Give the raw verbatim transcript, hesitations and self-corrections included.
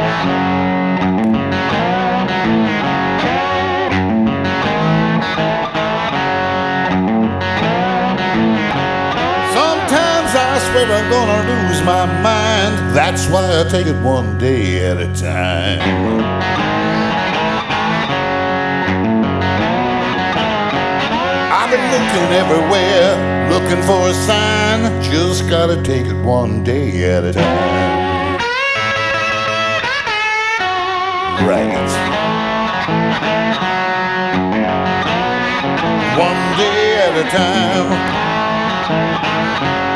Sometimes I swear I'm gonna lose my mind. That's why I take it one day at a time. I've been looking everywhere, looking for a sign. Just gotta take it one day at a time. Right. One day at a time.